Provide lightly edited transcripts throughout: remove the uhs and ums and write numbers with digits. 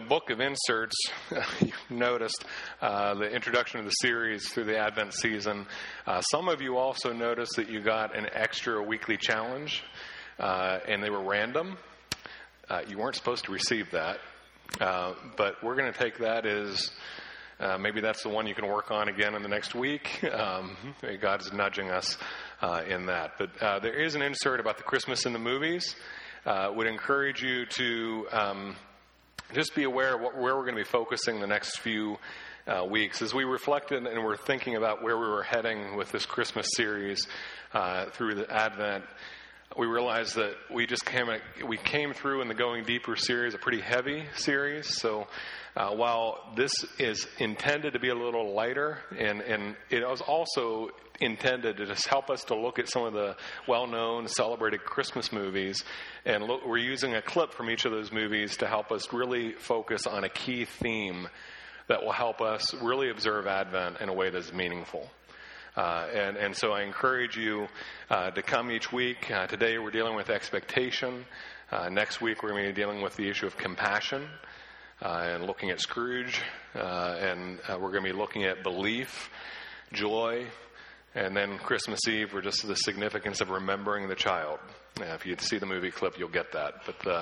book of inserts, you noticed the introduction of the series through the Advent season. Some of you also noticed that you got an extra weekly challenge, and they were random. You weren't supposed to receive that, but we're going to take that as maybe that's the one you can work on again in the next week. God's nudging us in that. But there is an insert about the Christmas in the movies. Would encourage you to just be aware of where we're going to be focusing the next few weeks. As we reflected and we're thinking about where we were heading with this Christmas series through the Advent, we realized that we came through in the Going Deeper series, a pretty heavy series. So while this is intended to be a little lighter, and it was also intended to just help us to look at some of the well-known, celebrated Christmas movies, and we're using a clip from each of those movies to help us really focus on a key theme that will help us really observe Advent in a way that's meaningful. And so I encourage you to come each week. Today we're dealing with expectation. Next week we're going to be dealing with the issue of compassion and looking at Scrooge. And we're going to be looking at belief, joy, and then Christmas Eve, we're just the significance of remembering the child. If you see the movie clip, you'll get that.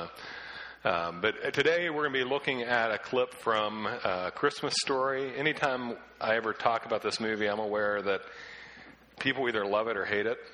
But today we're going to be looking at a clip from A Christmas Story. Anytime I ever talk about this movie, I'm aware that people either love it or hate it.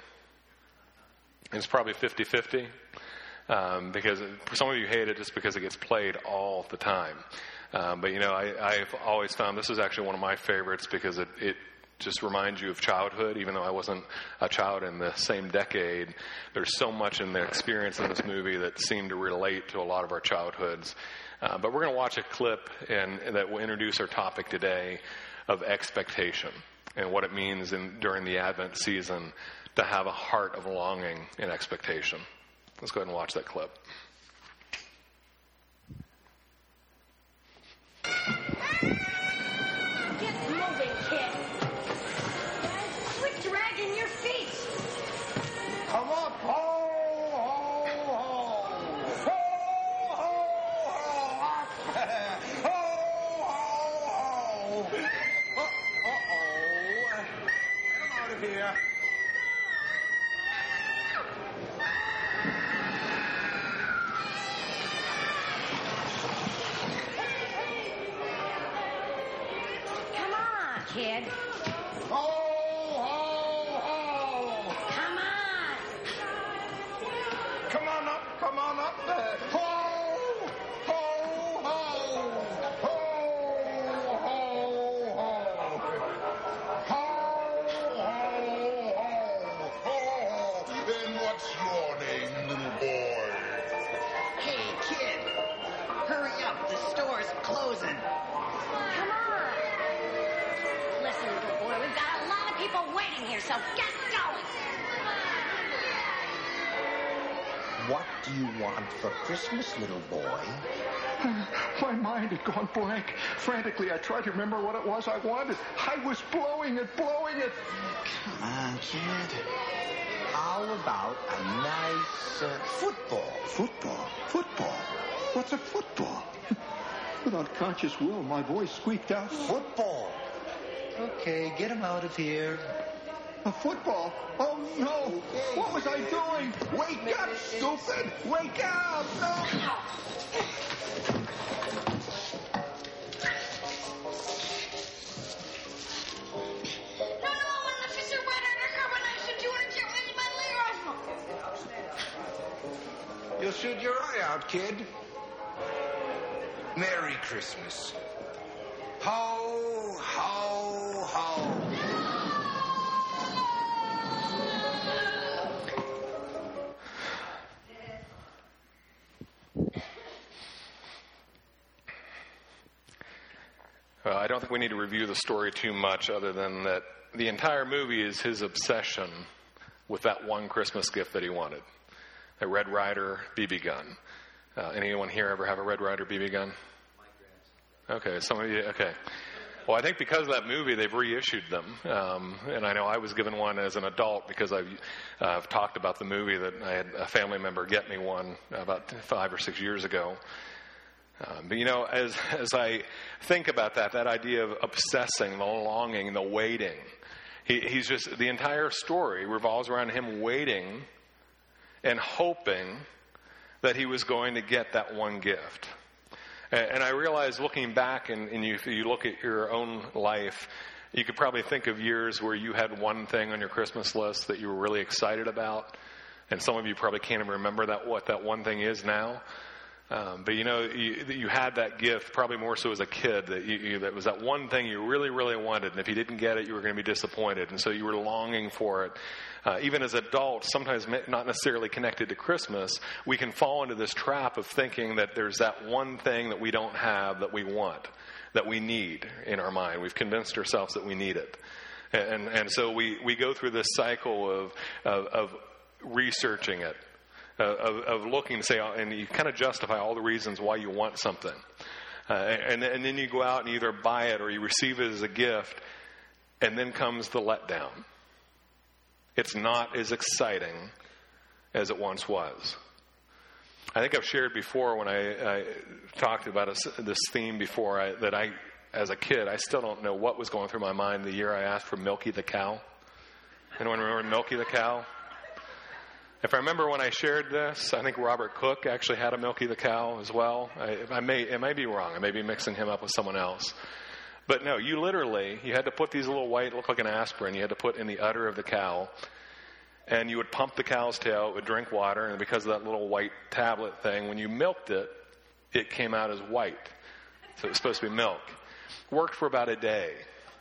It's probably 50-50. Because some of you hate it just because it gets played all the time. But I've always found this is actually one of my favorites because it just reminds you of childhood. Even though I wasn't a child in the same decade, there's so much in the experience in this movie that seemed to relate to a lot of our childhoods. But we're going to watch a clip that will introduce our topic today of expectation and what it means during the Advent season to have a heart of longing and expectation. Let's go ahead and watch that clip. Kid. Ho, ho, ho! Come on! Come on up, come on up there. Ho, ho, ho! Ho, ho, ho! Ho, ho, ho! Then what's your name, little boy? Hey, kid! Hurry up, the store's closing. Come on! Listen, little boy, we've got a lot of people waiting here, so get going! What do you want for Christmas, little boy? My mind had gone blank. Frantically, I tried to remember what it was I wanted. I was blowing it. Come on, kid. How about a nice football? Football? What's a football? With unconscious will, my voice squeaked out. Football. Okay, get him out of here. A football? Oh, no. What was I doing? Wake up, stupid! Wake up! No! You'll shoot your eye out, kid. Merry Christmas. Ho, ho, ho. I don't think we need to review the story too much other than that the entire movie is his obsession with that one Christmas gift that he wanted. A Red Ryder BB gun. Anyone here ever have a Red Ryder BB gun? Okay, some of you, okay. Well, I think because of that movie, they've reissued them. And I know I was given one as an adult because I've talked about the movie that I had a family member get me one about 5 or 6 years ago. But as I think about that idea of obsessing, the longing, the waiting, he's just, the entire story revolves around him waiting and hoping that he was going to get that one gift. And I realize, looking back, and if you look at your own life, you could probably think of years where you had one thing on your Christmas list that you were really excited about, and some of you probably can't even remember what that one thing is now. But you had that gift probably more so as a kid, that was that one thing you really, really wanted, and if you didn't get it, you were going to be disappointed, and so you were longing for it. Even as adults, sometimes not necessarily connected to Christmas, we can fall into this trap of thinking that there's that one thing that we don't have that we want, that we need in our mind. We've convinced ourselves that we need it. And so we go through this cycle of researching it, of looking to say, and you kind of justify all the reasons why you want something. And then you go out and either buy it or you receive it as a gift, and then comes the letdown. It's not as exciting as it once was. I think I've shared before when I talked about this theme before, that as a kid, I still don't know what was going through my mind the year I asked for Milky the cow. Anyone remember Milky the cow? If I remember when I shared this, I think Robert Cook actually had a Milky the cow as well. It may be wrong. I may be mixing him up with someone else. But no, you had to put these little white, look like an aspirin, you had to put in the udder of the cow, and you would pump the cow's tail, it would drink water, and because of that little white tablet thing, when you milked it, it came out as white. So it was supposed to be milk. Worked for about a day.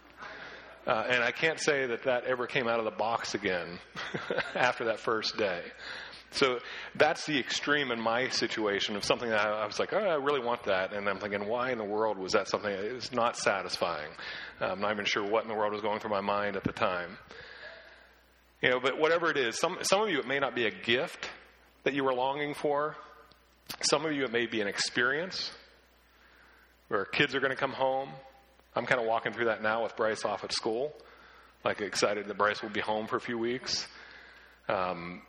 And I can't say that ever came out of the box again after that first day. So that's the extreme in my situation of something that I was like, I really want that. And I'm thinking, why in the world was that something that is not satisfying? I'm not even sure what in the world was going through my mind at the time. But whatever it is, some of you, it may not be a gift that you were longing for. Some of you, it may be an experience where kids are going to come home. I'm kind of walking through that now with Bryce off at school, like excited that Bryce will be home for a few weeks. And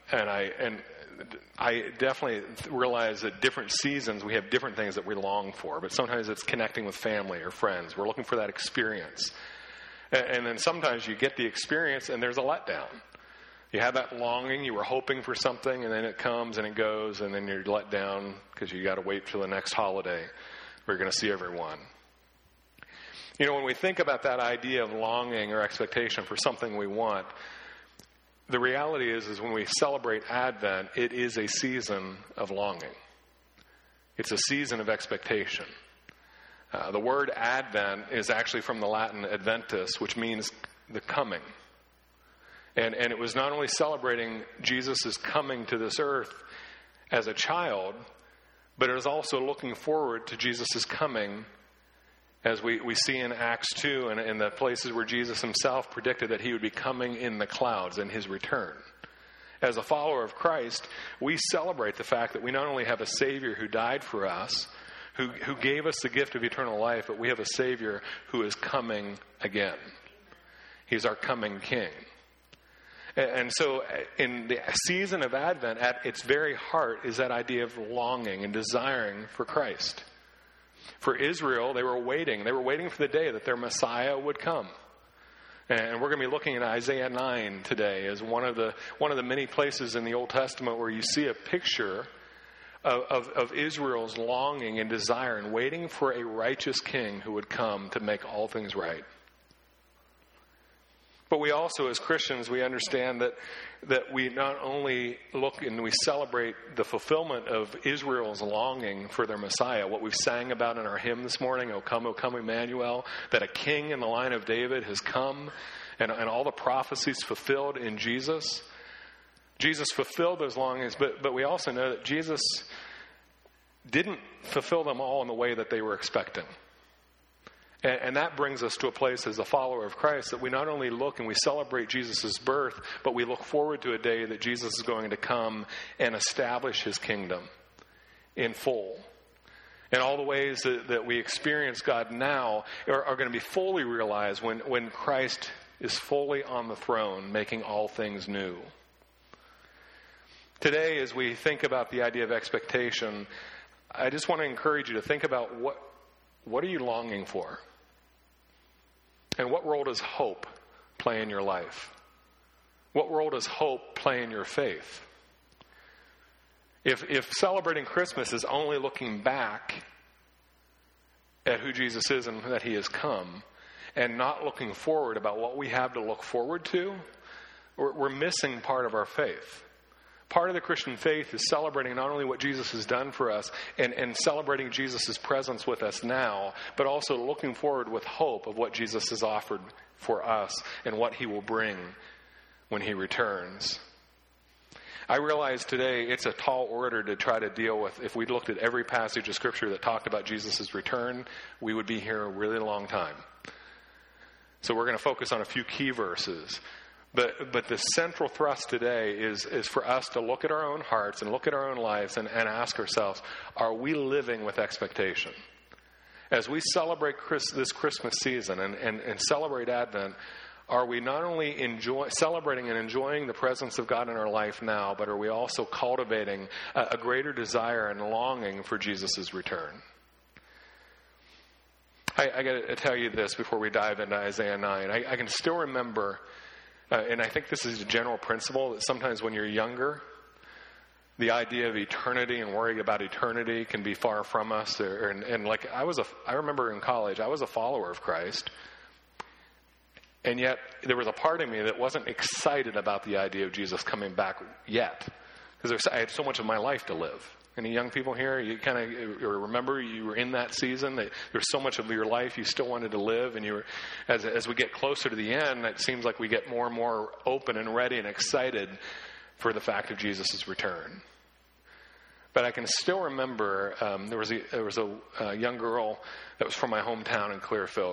I definitely realize that different seasons we have different things that we long for, but sometimes it's connecting with family or friends. We're looking for that experience. And then sometimes you get the experience and there's a letdown. You have that longing, you were hoping for something, and then it comes and it goes, and then you're let down because you got to wait till the next holiday where you're going to see everyone. When we think about that idea of longing or expectation for something we want, the reality is when we celebrate Advent, it is a season of longing. It's a season of expectation. The word Advent is actually from the Latin adventus, which means the coming. And it was not only celebrating Jesus' coming to this earth as a child, but it was also looking forward to Jesus' coming, as we see in Acts 2 and in the places where Jesus himself predicted that he would be coming in the clouds in his return. As a follower of Christ, we celebrate the fact that we not only have a Savior who died for us, who gave us the gift of eternal life, but we have a Savior who is coming again. He's our coming King. And so in the season of Advent, at its very heart is that idea of longing and desiring for Christ. For Israel, they were waiting. They were waiting for the day that their Messiah would come. And we're going to be looking at Isaiah 9 today as one of the many places in the Old Testament where you see a picture of Israel's longing and desire and waiting for a righteous king who would come to make all things right. But we also, as Christians, we understand that we not only look and we celebrate the fulfillment of Israel's longing for their Messiah, what we've sang about in our hymn this morning, O come, Emmanuel, that a king in the line of David has come, and all the prophecies fulfilled in Jesus. Jesus fulfilled those longings, but we also know that Jesus didn't fulfill them all in the way that they were expecting. And that brings us to a place as a follower of Christ that we not only look and we celebrate Jesus' birth, but we look forward to a day that Jesus is going to come and establish his kingdom in full. And all the ways that we experience God now are going to be fully realized when Christ is fully on the throne, making all things new. Today, as we think about the idea of expectation, I just want to encourage you to think about what are you longing for? And what role does hope play in your life? What role does hope play in your faith? If celebrating Christmas is only looking back at who Jesus is and that he has come, and not looking forward about what we have to look forward to, we're missing part of our faith. Part of the Christian faith is celebrating not only what Jesus has done for us and celebrating Jesus' presence with us now, but also looking forward with hope of what Jesus has offered for us and what he will bring when he returns. I realize today it's a tall order to try to deal with. If we looked at every passage of Scripture that talked about Jesus' return, we would be here a really long time. So we're going to focus on a few key verses. But the central thrust today is for us to look at our own hearts and look at our own lives and ask ourselves, are we living with expectation? As we celebrate this Christmas season and celebrate Advent, are we not only celebrating and enjoying the presence of God in our life now, but are we also cultivating a greater desire and longing for Jesus' return? I got to tell you this before we dive into Isaiah 9. I can still remember, and I think this is a general principle, that sometimes when you're younger, the idea of eternity and worrying about eternity can be far from us. I remember in college, I was a follower of Christ. And yet, there was a part of me that wasn't excited about the idea of Jesus coming back yet. Because I had so much of my life to live. Any young people here, you kind of remember you were in that season, that there's so much of your life you still wanted to live. And you were, as we get closer to the end, it seems like we get more and more open and ready and excited for the fact of Jesus' return. But I can still remember there was a young girl that was from my hometown in Clearfield,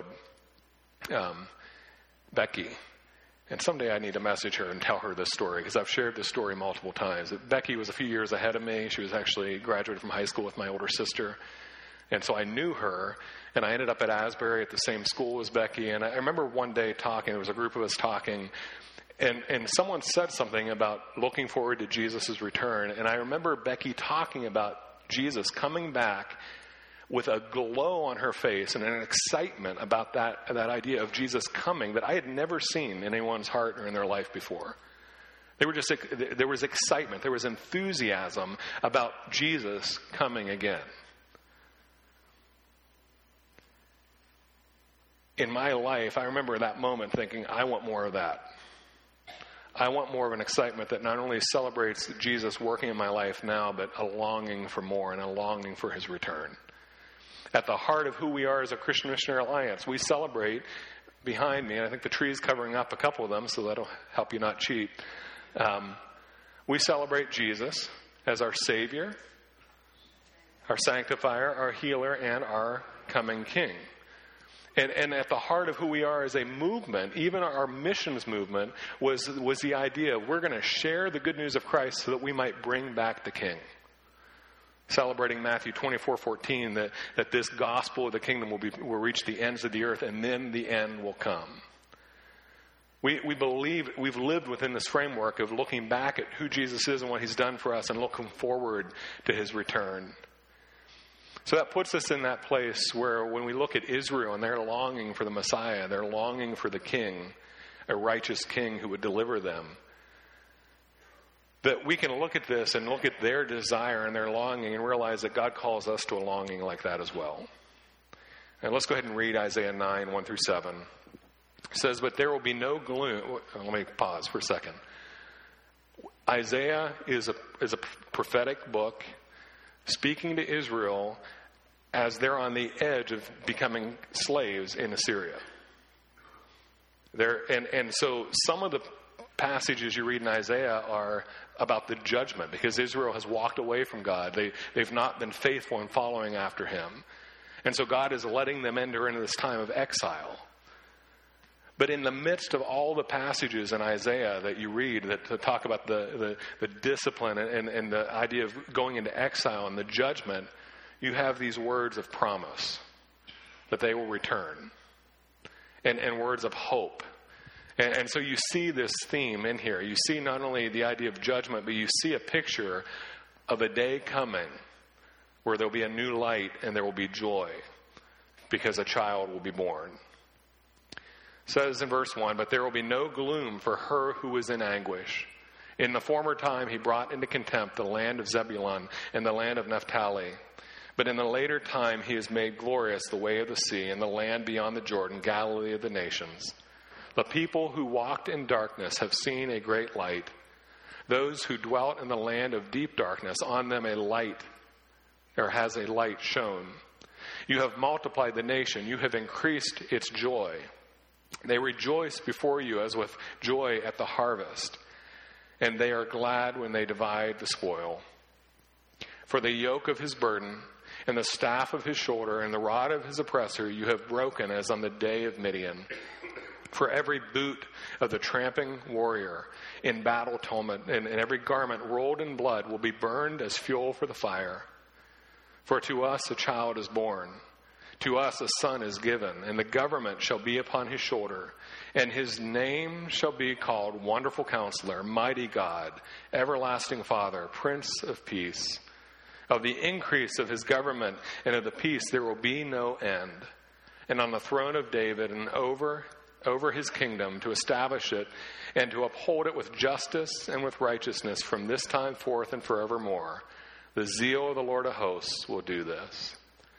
Becky. And someday I need to message her and tell her this story, because I've shared this story multiple times. Becky was a few years ahead of me. She was actually graduated from high school with my older sister. And so I knew her, and I ended up at Asbury at the same school as Becky. And I remember one day talking, there was a group of us talking, and someone said something about looking forward to Jesus' return. And I remember Becky talking about Jesus coming back with a glow on her face and an excitement about that idea of Jesus coming that I had never seen in anyone's heart or in their life before. There was excitement, there was enthusiasm about Jesus coming again. In my life, I remember that moment thinking, I want more of that. I want more of an excitement that not only celebrates Jesus working in my life now, but a longing for more and a longing for his return. At the heart of who we are as a Christian Missionary Alliance, we celebrate behind me, and I think the tree is covering up a couple of them, so that'll help you not cheat. We celebrate Jesus as our Savior, our Sanctifier, our Healer, and our coming King. And at the heart of who we are as a movement, even our missions movement, was the idea of we're going to share the good news of Christ so that we might bring back the King. Celebrating Matthew 24:14, that this gospel of the kingdom will reach the ends of the earth, and then the end will come. We believe we've lived within this framework of looking back at who Jesus is and what he's done for us and looking forward to his return. So that puts us in that place where when we look at Israel and they're longing for the Messiah, they're longing for the King, a righteous King who would deliver them, that we can look at this and look at their desire and their longing and realize that God calls us to a longing like that as well. And let's go ahead and read Isaiah 9, 1 through 7. It says, but there will be no gloom. Let me pause for a second. Isaiah is a prophetic book speaking to Israel as they're on the edge of becoming slaves in Assyria. And so some of the passages you read in Isaiah are about the judgment because Israel has walked away from God. They've not been faithful in following after him. And so God is letting them enter into this time of exile. But in the midst of all the passages in Isaiah that you read that talk about the discipline and the idea of going into exile and the judgment, you have these words of promise that they will return and words of hope. And so you see this theme in here. You see not only the idea of judgment, but you see a picture of a day coming where there'll be a new light and there will be joy because a child will be born. It says in verse 1, but there will be no gloom for her who is in anguish. In the former time he brought into contempt the land of Zebulun and the land of Naphtali. But in the later time he has made glorious the way of the sea and the land beyond the Jordan, Galilee of the nations. The people who walked in darkness have seen a great light. Those who dwelt in the land of deep darkness, on them has a light shone. You have multiplied the nation. You have increased its joy. They rejoice before you as with joy at the harvest, and they are glad when they divide the spoil. For the yoke of his burden and the staff of his shoulder and the rod of his oppressor you have broken as on the day of Midian. For every boot of the tramping warrior in battle tumult and every garment rolled in blood will be burned as fuel for the fire. For to us a child is born, to us a son is given, and the government shall be upon his shoulder, and his name shall be called Wonderful Counselor, Mighty God, Everlasting Father, Prince of Peace. Of the increase of his government and of the peace there will be no end. And on the throne of David and over his kingdom, to establish it and to uphold it with justice and with righteousness from this time forth and forevermore. The zeal of the Lord of hosts will do this.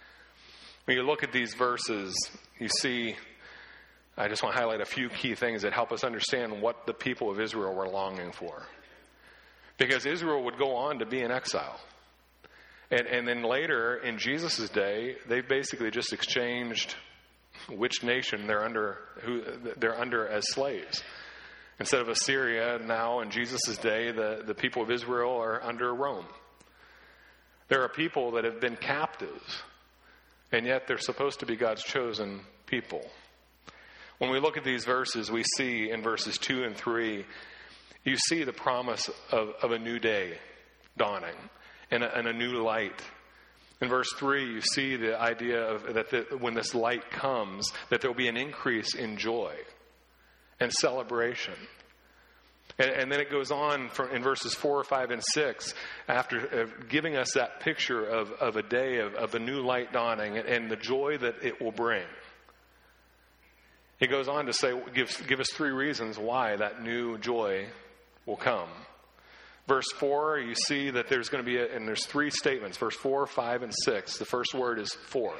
When you look at these verses, you see, I just want to highlight a few key things that help us understand what the people of Israel were longing for. Because Israel would go on to be in exile. And then later, in Jesus' day, they basically just exchanged which nation they're under as slaves. Instead of Assyria, now in Jesus' day, the people of Israel are under Rome. There are people that have been captives, and yet they're supposed to be God's chosen people. When we look at these verses, we see in verses 2 and 3, you see the promise of a new day dawning and a new light. In verse 3, you see the idea of that when this light comes, that there will be an increase in joy and celebration. And then it goes on in verses 4, 5, and 6, after giving us that picture of a day of a new light dawning and the joy that it will bring. He goes on to say, give us 3 reasons why that new joy will come. Verse 4, you see that there's going to be, and there's 3 statements, verse 4, 5, and 6. The first word is for.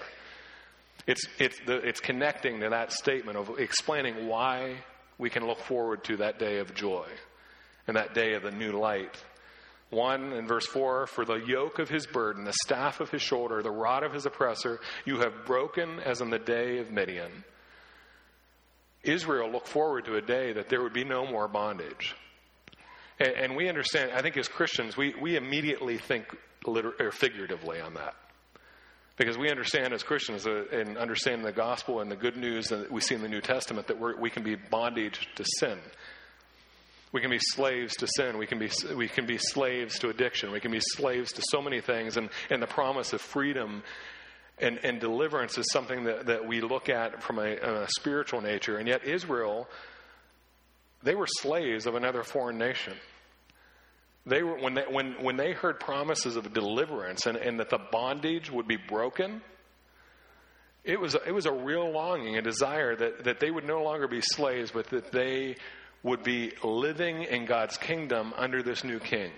It's connecting to that statement of explaining why we can look forward to that day of joy and that day of the new light. 1, in verse 4, for the yoke of his burden, the staff of his shoulder, the rod of his oppressor, you have broken as on the day of Midian. Israel looked forward to a day that there would be no more bondage. And we understand, I think as Christians, we immediately think figuratively on that. Because we understand as Christians and understand the gospel and the good news that we see in the New Testament that we can be bondage to sin. We can be slaves to sin. We can be slaves to addiction. We can be slaves to so many things. And the promise of freedom and deliverance is something that we look at from a spiritual nature. And yet Israel, they were slaves of another foreign nation. They were when they heard promises of deliverance and that the bondage would be broken, it was a real longing, a desire that they would no longer be slaves, but that they would be living in God's kingdom under this new king.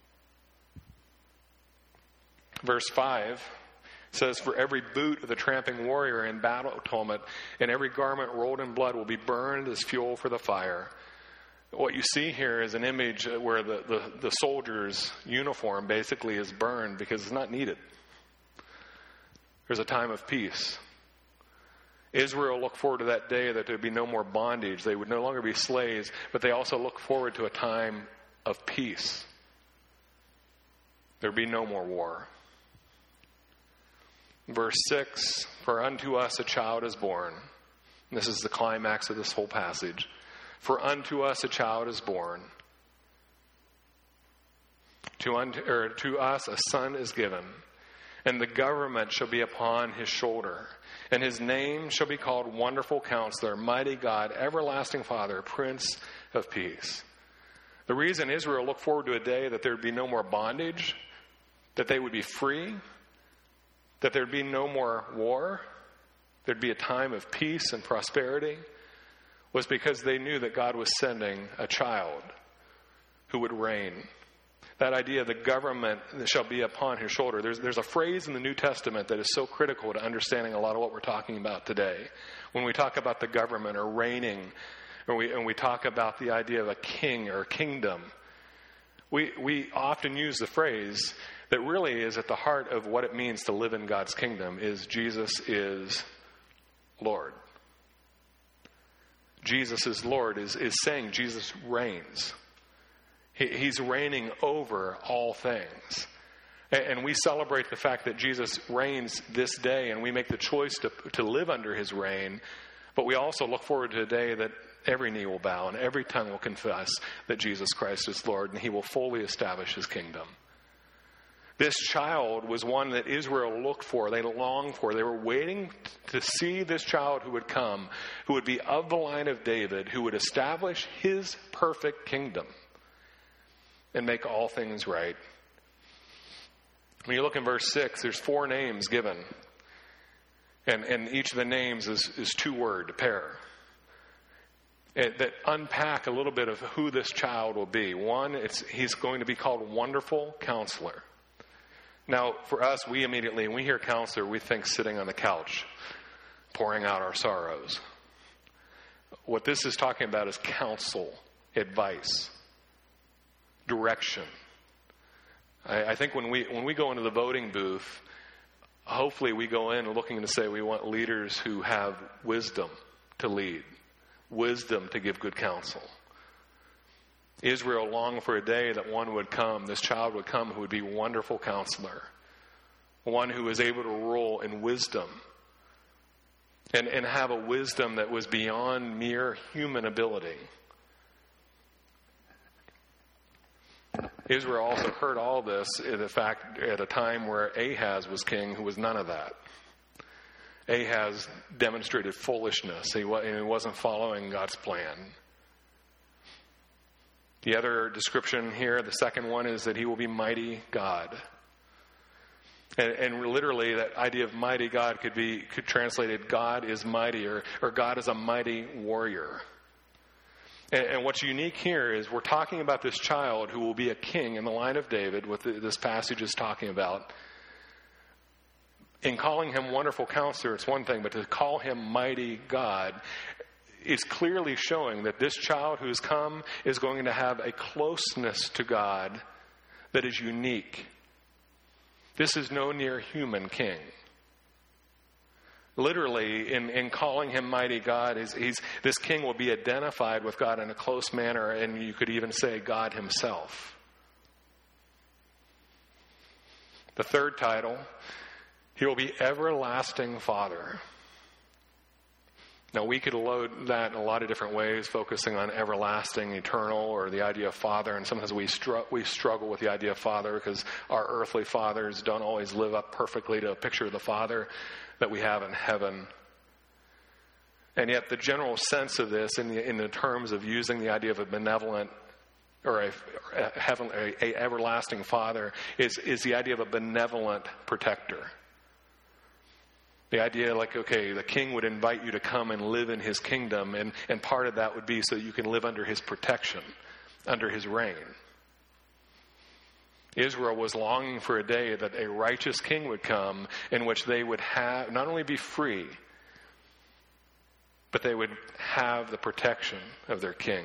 Verse 5 says, for every boot of the tramping warrior in battle tumult and every garment rolled in blood will be burned as fuel for the fire. What you see here is an image where the soldier's uniform basically is burned because it's not needed. There's a time of peace. Israel looked forward to that day that there would be no more bondage. They would no longer be slaves, but they also look forward to a time of peace. There would be no more war. Verse 6, for unto us a child is born. And this is the climax of this whole passage. For unto us a child is born. To us a son is given, and the government shall be upon his shoulder. And his name shall be called Wonderful Counselor, Mighty God, Everlasting Father, Prince of Peace. The reason Israel looked forward to a day that there would be no more bondage, that they would be free, that there'd be no more war, there'd be a time of peace and prosperity, was because they knew that God was sending a child who would reign. That idea, the government that shall be upon his shoulder. There's a phrase in the New Testament that is so critical to understanding a lot of what we're talking about today. When we talk about the government or reigning, and we talk about the idea of a king or a kingdom, we often use the phrase that really is at the heart of what it means to live in God's kingdom is Jesus is Lord. Jesus is Lord is saying Jesus reigns. He's reigning over all things. And we celebrate the fact that Jesus reigns this day, and we make the choice to live under his reign. But we also look forward to a day that every knee will bow and every tongue will confess that Jesus Christ is Lord, and he will fully establish his kingdom. This child was one that Israel looked for, they longed for. They were waiting to see this child who would come, who would be of the line of David, who would establish his perfect kingdom and make all things right. When you look in verse 6, there's 4 names given. And each of the names is 2 word, pair, that unpack a little bit of who this child will be. One, he's going to be called Wonderful Counselor. Now, for us, when we hear counselor, we think sitting on the couch, pouring out our sorrows. What this is talking about is counsel, advice, direction. I think when we go into the voting booth, hopefully we go in looking to say we want leaders who have wisdom to lead, wisdom to give good counsel. Israel longed for a day that one would come, this child would come who would be wonderful counselor, one who was able to rule in wisdom and have a wisdom that was beyond mere human ability. Israel also heard all this, in fact, at a time where Ahaz was king, who was none of that. Ahaz demonstrated foolishness. He wasn't following God's plan. The other description here, the second one, is that he will be mighty God. And literally, that idea of mighty God could translated God is mighty, or God is a mighty warrior. And what's unique here is we're talking about this child who will be a king in the line of David, what this passage is talking about. In calling him Wonderful Counselor, it's one thing, but to call him Mighty God is clearly showing that this child who's come is going to have a closeness to God that is unique. This is no near human king. Literally, in calling him Mighty God, this king will be identified with God in a close manner, and you could even say God himself. The third title, he will be Everlasting Father. Now, we could load that in a lot of different ways, focusing on everlasting, eternal, or the idea of father. And sometimes we struggle with the idea of father because our earthly fathers don't always live up perfectly to a picture of the Father that we have in heaven. And yet the general sense of this in the terms of using the idea of a benevolent or a everlasting father is the idea of a benevolent protector. The idea like, okay, the king would invite you to come and live in his kingdom, and part of that would be so you can live under his protection, under his reign. Israel was longing for a day that a righteous king would come in which they would have not only be free, but they would have the protection of their king.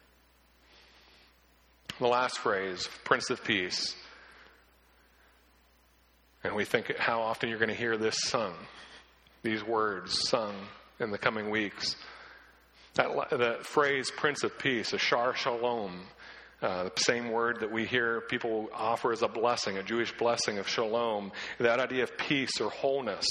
The last phrase, Prince of Peace. And we think how often you're going to hear this sung, these words sung in the coming weeks. The phrase Prince of Peace, Ashar Shalom, the same word that we hear people offer as a blessing, a Jewish blessing of shalom, that idea of peace or wholeness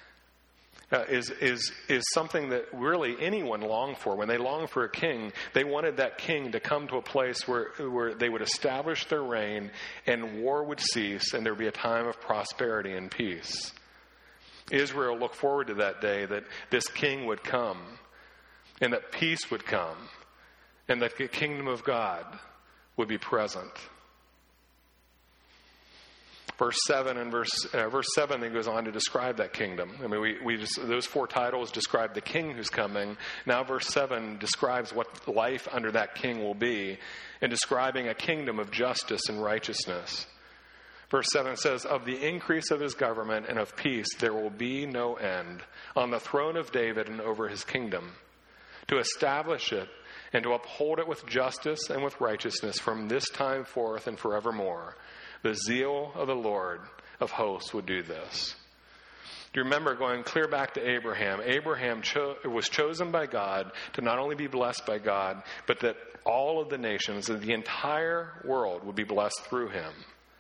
is something that really anyone longed for. When they longed for a king, they wanted that king to come to a place where they would establish their reign and war would cease and there would be a time of prosperity and peace. Israel looked forward to that day that this king would come and that peace would come and that the kingdom of God would be present. Verse 7 then goes on to describe that kingdom. I mean, we just, those four titles describe the king who's coming. Now verse 7 describes what life under that king will be, and describing a kingdom of justice and righteousness. Verse 7 says, "Of the increase of his government and of peace there will be no end, on the throne of David and over his kingdom, to establish it and to uphold it with justice and with righteousness from this time forth and forevermore. The zeal of the Lord of hosts would do this." Do you remember going clear back to Abraham? Abraham was chosen by God to not only be blessed by God, but that all of the nations, that the entire world would be blessed through him.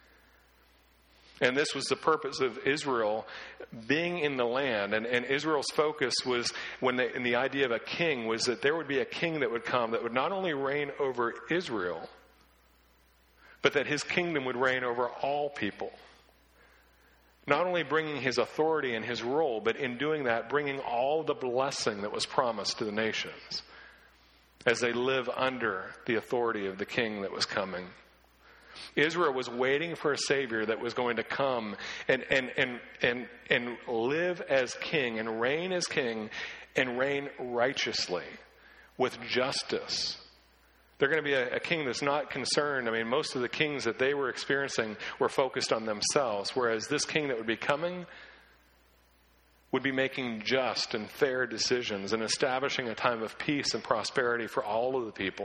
And this was the purpose of Israel being in the land. And Israel's focus was, in the idea of a king, was that there would be a king that would come that would not only reign over Israel, but that his kingdom would reign over all people. Not only bringing his authority and his rule, but in doing that, bringing all the blessing that was promised to the nations as they live under the authority of the king that was coming. Israel was waiting for a Savior that was going to come and live as king and reign righteously with justice. They're going to be a king that's not concerned. I mean, most of the kings that they were experiencing were focused on themselves, whereas this king that would be coming would be making just and fair decisions and establishing a time of peace and prosperity for all of the people.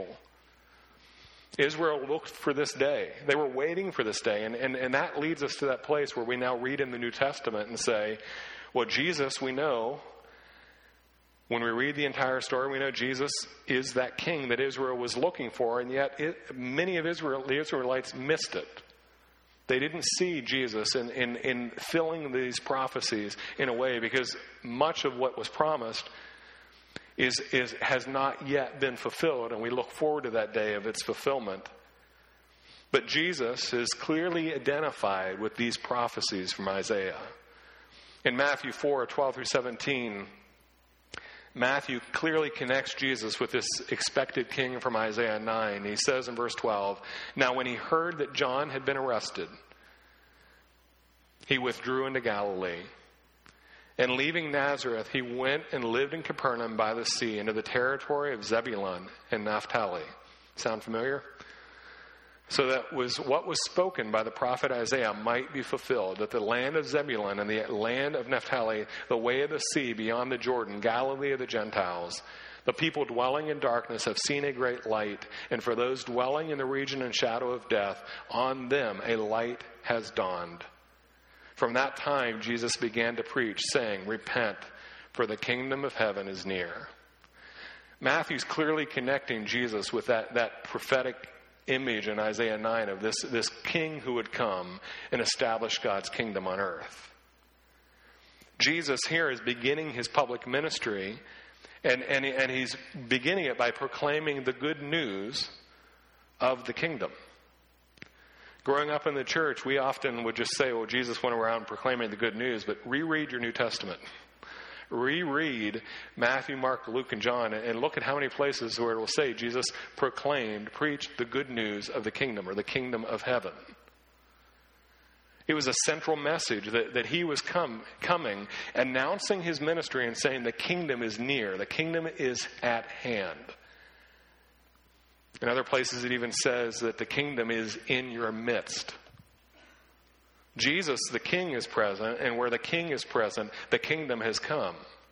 Israel looked for this day. They were waiting for this day. And that leads us to that place where we now read in the New Testament and say, well, Jesus, we know, when we read the entire story, we know Jesus is that king that Israel was looking for, and yet many of the Israelites missed it. They didn't see Jesus in filling these prophecies in a way, because much of what was promised has not yet been fulfilled, and we look forward to that day of its fulfillment. But Jesus is clearly identified with these prophecies from Isaiah. In Matthew 4:12-17, Matthew clearly connects Jesus with this expected king from Isaiah 9. He says in verse 12, "Now when he heard that John had been arrested, he withdrew into Galilee. And leaving Nazareth, he went and lived in Capernaum by the sea, into the territory of Zebulun and Naphtali." Sound familiar? So that was what was spoken by the prophet Isaiah might be fulfilled, that the land of Zebulun and the land of Naphtali, the way of the sea beyond the Jordan, Galilee of the Gentiles, the people dwelling in darkness have seen a great light, and for those dwelling in the region and shadow of death, on them a light has dawned. From that time, Jesus began to preach, saying, "Repent, for the kingdom of heaven is near." Matthew's clearly connecting Jesus with that prophetic image in Isaiah 9 of this king who would come and establish God's kingdom on earth. Jesus here is beginning his public ministry, and he's beginning it by proclaiming the good news of the kingdom. Growing up in the church, we often would just say, well, Jesus went around proclaiming the good news, but reread your New Testament. Reread Matthew, Mark, Luke, and John, and look at how many places where it will say Jesus preached the good news of the kingdom, or the kingdom of heaven. It was a central message that he was coming, announcing his ministry and saying the kingdom is near, the kingdom is at hand. In other places it even says that the kingdom is in your midst. Jesus, the king, is present, and where the king is present, the kingdom has come.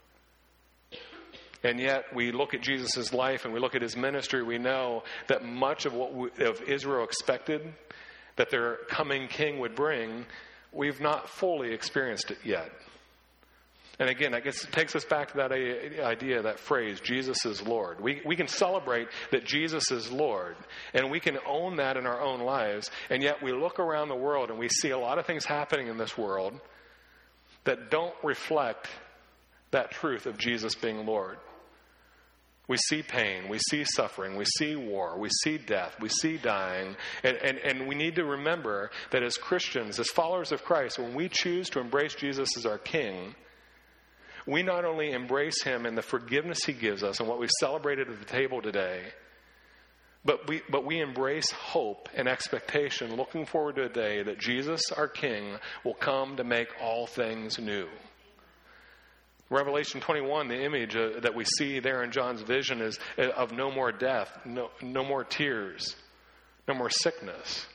And yet we look at Jesus' life and we look at his ministry, we know that much of what of Israel expected that their coming king would bring, we've not fully experienced it yet. And again, I guess it takes us back to that idea, that phrase, Jesus is Lord. We can celebrate that Jesus is Lord, and we can own that in our own lives, and yet we look around the world and we see a lot of things happening in this world that don't reflect that truth of Jesus being Lord. We see pain, we see suffering, we see war, we see death, we see dying, and we need to remember that as Christians, as followers of Christ, when we choose to embrace Jesus as our King, we not only embrace him and the forgiveness he gives us and what we celebrated at the table today, But we embrace hope and expectation, looking forward to a day that Jesus, our King, will come to make all things new. Revelation 21, the image that we see there in John's vision is of no more death, no more tears, no more sickness.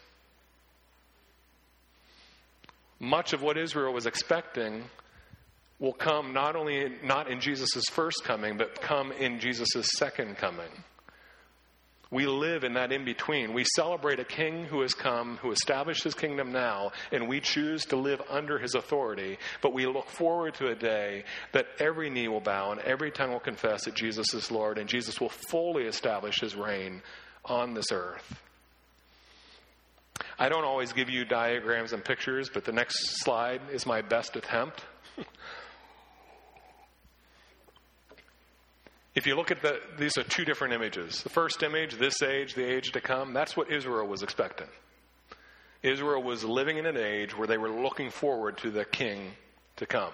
Much of what Israel was expecting will come not in Jesus' first coming, but come in Jesus' second coming. We live in that in-between. We celebrate a king who has come, who established his kingdom now, and we choose to live under his authority. But we look forward to a day that every knee will bow and every tongue will confess that Jesus is Lord, and Jesus will fully establish his reign on this earth. I don't always give you diagrams and pictures, but the next slide is my best attempt. If you look at these are two different images. The first image, this age, the age to come, that's what Israel was expecting. Israel was living in an age where they were looking forward to the king to come.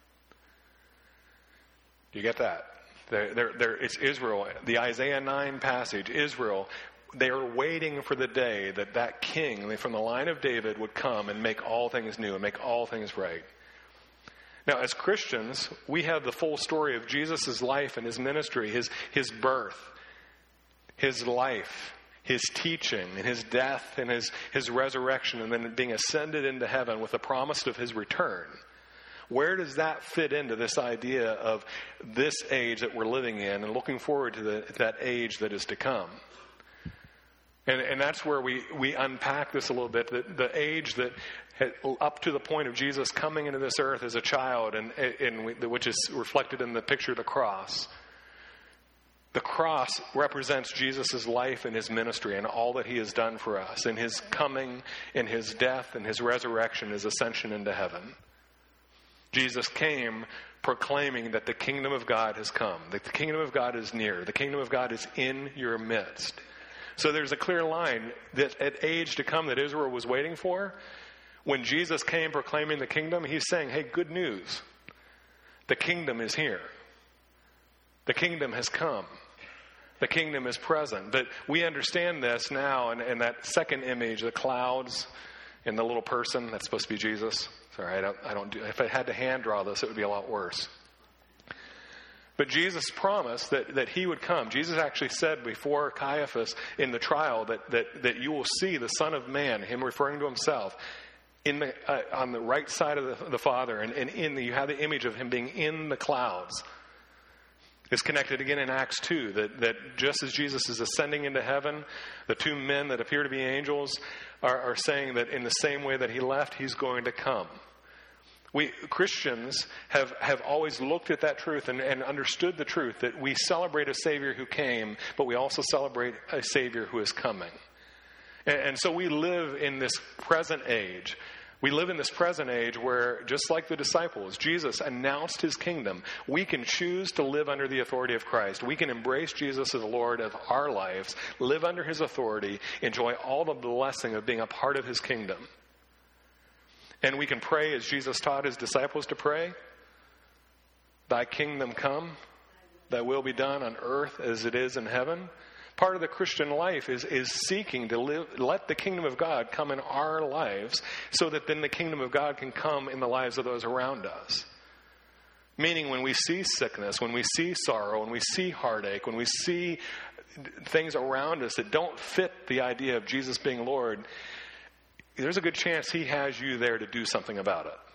You get that? It's Israel. The Isaiah 9 passage, Israel, they are waiting for the day that king from the line of David would come and make all things new and make all things right. Now, as Christians, we have the full story of Jesus' life and his ministry, his birth, his life, his teaching, and his death, and his resurrection, and then being ascended into heaven with the promise of his return. Where does that fit into this idea of this age that we're living in and looking forward to that age that is to come? And that's where we unpack this a little bit, the age that up to the point of Jesus coming into this earth as a child, and which is reflected in the picture of the cross. The cross represents Jesus' life and his ministry and all that he has done for us, and his coming and his death and his resurrection, his ascension into heaven. Jesus came proclaiming that the kingdom of God has come, that the kingdom of God is near, the kingdom of God is in your midst. So there's a clear line that at age to come that Israel was waiting for. When Jesus came proclaiming the kingdom, he's saying, hey, good news. The kingdom is here. The kingdom has come. The kingdom is present. But we understand this now, and that second image, the clouds and the little person, that's supposed to be Jesus. Sorry, I don't do. If I had to hand draw this, it would be a lot worse. But Jesus promised that he would come. Jesus actually said before Caiaphas in the trial that you will see the Son of Man, him referring to himself, on the right side of the Father, and you have the image of him being in the clouds. It's connected again in Acts 2, that just as Jesus is ascending into heaven, the two men that appear to be angels are saying that in the same way that he left, he's going to come. We Christians have always looked at that truth and understood the truth that we celebrate a Savior who came, but we also celebrate a Savior who is coming. And so we live in this present age. We live in this present age where, just like the disciples, Jesus announced his kingdom. We can choose to live under the authority of Christ. We can embrace Jesus as Lord of our lives, live under his authority, enjoy all the blessing of being a part of his kingdom. And we can pray as Jesus taught his disciples to pray. Thy kingdom come, thy will be done on earth as it is in heaven. Part of the Christian life is seeking to let the kingdom of God come in our lives so that then the kingdom of God can come in the lives of those around us. Meaning when we see sickness, when we see sorrow, when we see heartache, when we see things around us that don't fit the idea of Jesus being Lord, there's a good chance he has you there to do something about it.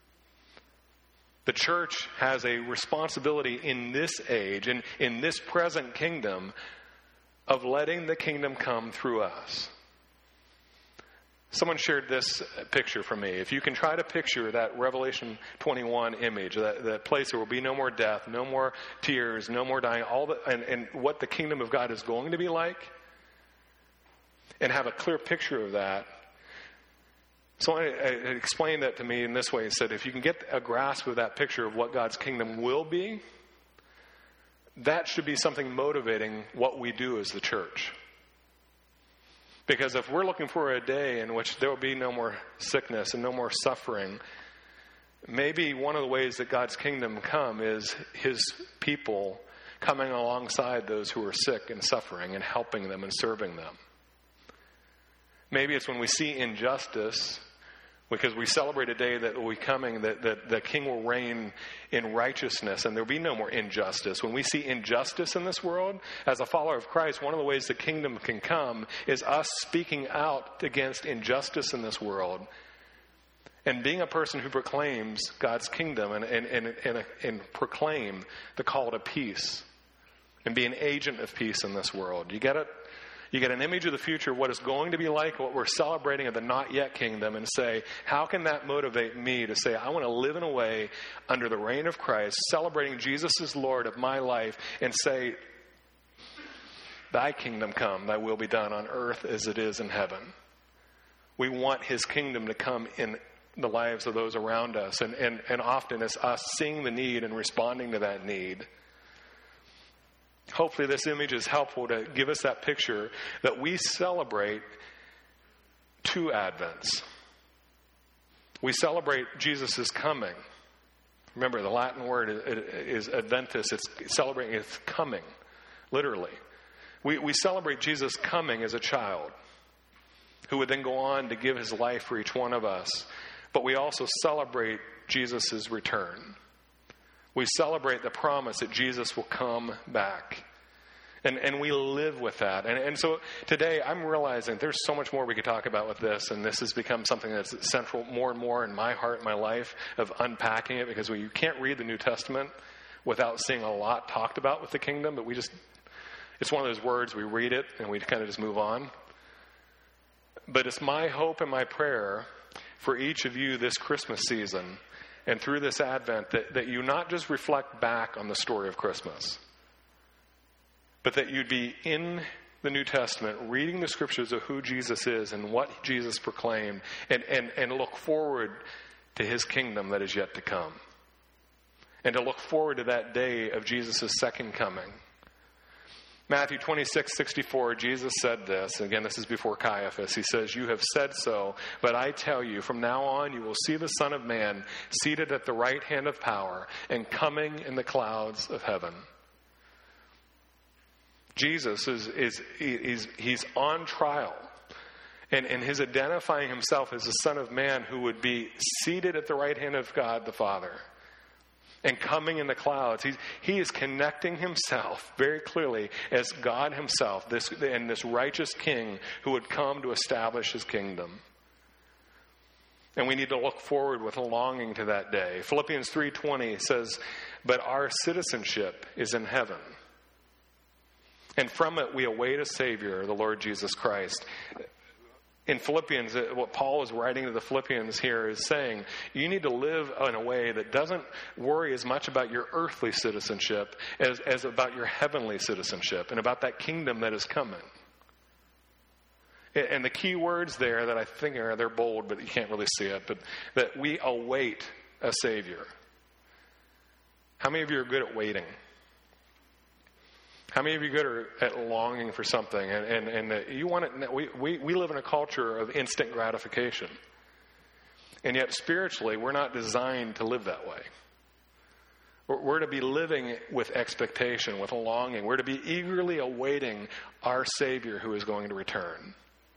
The church has a responsibility in this age and in this present kingdom of letting the kingdom come through us. Someone shared this picture from me. If you can try to picture that Revelation 21 image, that place where there will be no more death, no more tears, no more dying, and what the kingdom of God is going to be like, and have a clear picture of that. Someone explained that to me in this way. He said, if you can get a grasp of that picture of what God's kingdom will be, that should be something motivating what we do as the church. Because if we're looking for a day in which there will be no more sickness and no more suffering, maybe one of the ways that God's kingdom come is his people coming alongside those who are sick and suffering and helping them and serving them. Maybe it's when we see injustice, because we celebrate a day that will be coming, that the King will reign in righteousness and there will be no more injustice. When we see injustice in this world, as a follower of Christ, one of the ways the kingdom can come is us speaking out against injustice in this world and being a person who proclaims God's kingdom and proclaim the call to peace and be an agent of peace in this world. You get it? You get an image of the future, what it's going to be like, what we're celebrating of the not yet kingdom, and say, how can that motivate me to say, I want to live in a way under the reign of Christ, celebrating Jesus as Lord of my life, and say, thy kingdom come, thy will be done on earth as it is in heaven. We want his kingdom to come in the lives of those around us, and often it's us seeing the need and responding to that need. Hopefully this image is helpful to give us that picture that we celebrate two Advents. We celebrate Jesus' coming. Remember, the Latin word is Adventus. It's celebrating his coming, literally. We celebrate Jesus' coming as a child who would then go on to give his life for each one of us. But we also celebrate Jesus' return. We celebrate the promise that Jesus will come back. And we live with that. And so today I'm realizing there's so much more we could talk about with this. And this has become something that's central more and more in my heart, my life, of unpacking it. Because you can't read the New Testament without seeing a lot talked about with the kingdom. But it's one of those words, we read it and we kind of just move on. But it's my hope and my prayer for each of you this Christmas season and through this Advent, that you not just reflect back on the story of Christmas, but that you'd be in the New Testament, reading the scriptures of who Jesus is and what Jesus proclaimed, and look forward to his kingdom that is yet to come. And to look forward to that day of Jesus' second coming. Matthew 26:64, Jesus said this. Again, this is before Caiaphas. He says, you have said so, but I tell you, from now on you will see the Son of Man seated at the right hand of power and coming in the clouds of heaven. Jesus he's on trial. And his identifying himself as the Son of Man who would be seated at the right hand of God the Father. And coming in the clouds, he is connecting himself very clearly as God himself, this righteous king who would come to establish his kingdom. And we need to look forward with a longing to that day. Philippians 3:20 says, but our citizenship is in heaven. And from it we await a Savior, the Lord Jesus Christ. In Philippians, what Paul is writing to the Philippians here is saying, you need to live in a way that doesn't worry as much about your earthly citizenship as about your heavenly citizenship and about that kingdom that is coming. And the key words there that I think they're bold, but you can't really see it, but that we await a Savior. How many of you are good at waiting? How many of you good at longing for something? And you want it? We live in a culture of instant gratification. And yet spiritually, we're not designed to live that way. We're to be living with expectation, with a longing. We're to be eagerly awaiting our Savior who is going to return.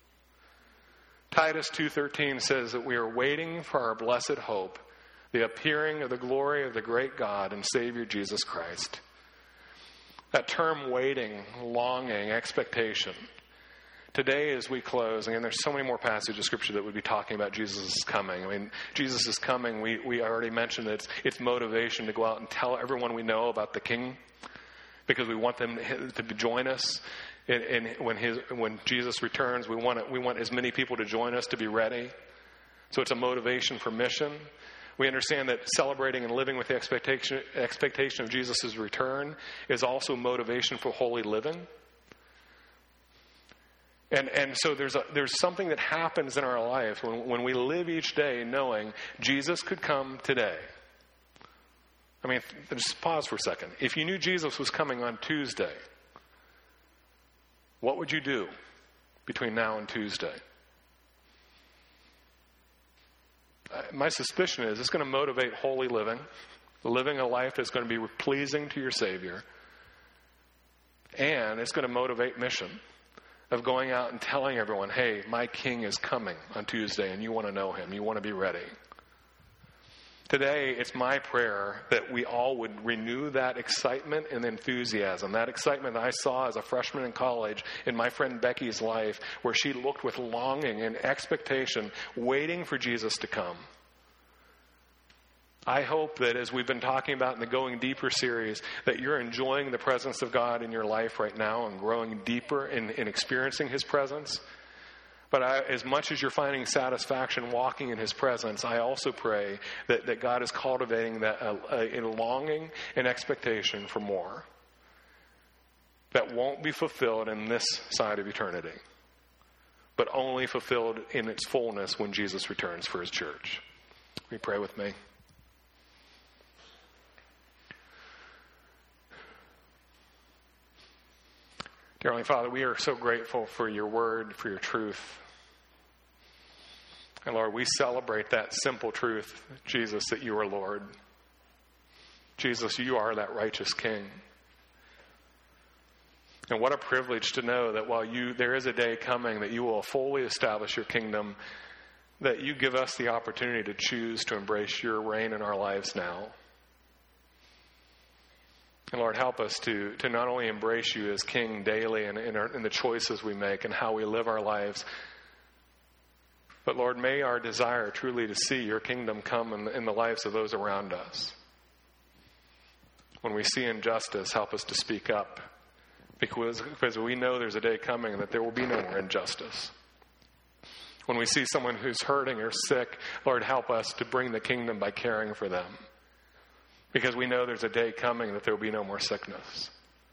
Titus 2:13 says that we are waiting for our blessed hope, the appearing of the glory of the great God and Savior Jesus Christ. That term waiting, longing, expectation. Today as we close, and there's so many more passages of Scripture that would be talking about Jesus' coming. I mean, Jesus is coming. We already mentioned that it's motivation to go out and tell everyone we know about the King because we want them to join us. And when Jesus returns, we want as many people to join us to be ready. So it's a motivation for mission. We understand that celebrating and living with the expectation of Jesus' return is also motivation for holy living. And so there's something that happens in our life when we live each day knowing Jesus could come today. I mean, just pause for a second. If you knew Jesus was coming on Tuesday, what would you do between now and Tuesday? My suspicion is it's going to motivate holy living a life that's going to be pleasing to your Savior, And it's going to motivate mission of going out and telling everyone, hey, my king is coming on Tuesday and you want to know him. You want to be ready. Today, it's my prayer that we all would renew that excitement and enthusiasm, that excitement that I saw as a freshman in college in my friend Becky's life, where she looked with longing and expectation, waiting for Jesus to come. I hope that as we've been talking about in the Going Deeper series, that you're enjoying the presence of God in your life right now and growing deeper in experiencing His presence. But as much as you're finding satisfaction walking in His presence, I also pray that God is cultivating a longing and expectation for more that won't be fulfilled in this side of eternity, but only fulfilled in its fullness when Jesus returns for His church. Will you pray with me? Dear Heavenly Father, we are so grateful for your word, for your truth. And Lord, we celebrate that simple truth, Jesus, that you are Lord. Jesus, you are that righteous King. And what a privilege to know that while there is a day coming that you will fully establish your kingdom, that you give us the opportunity to choose to embrace your reign in our lives now. And Lord, help us to not only embrace you as King daily in the choices we make and how we live our lives, but Lord, may our desire truly to see your kingdom come in the lives of those around us. When we see injustice, help us to speak up, because we know there's a day coming that there will be no more injustice. When we see someone who's hurting or sick, Lord, help us to bring the kingdom by caring for them, because we know there's a day coming that there will be no more sickness.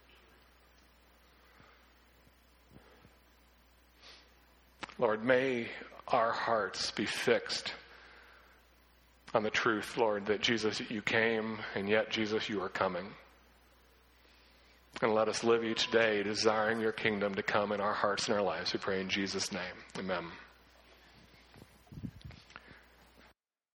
Lord, may our hearts be fixed on the truth, Lord, that Jesus, you came, and yet, Jesus, you are coming. And let us live each day desiring your kingdom to come in our hearts and our lives. We pray in Jesus' name. Amen.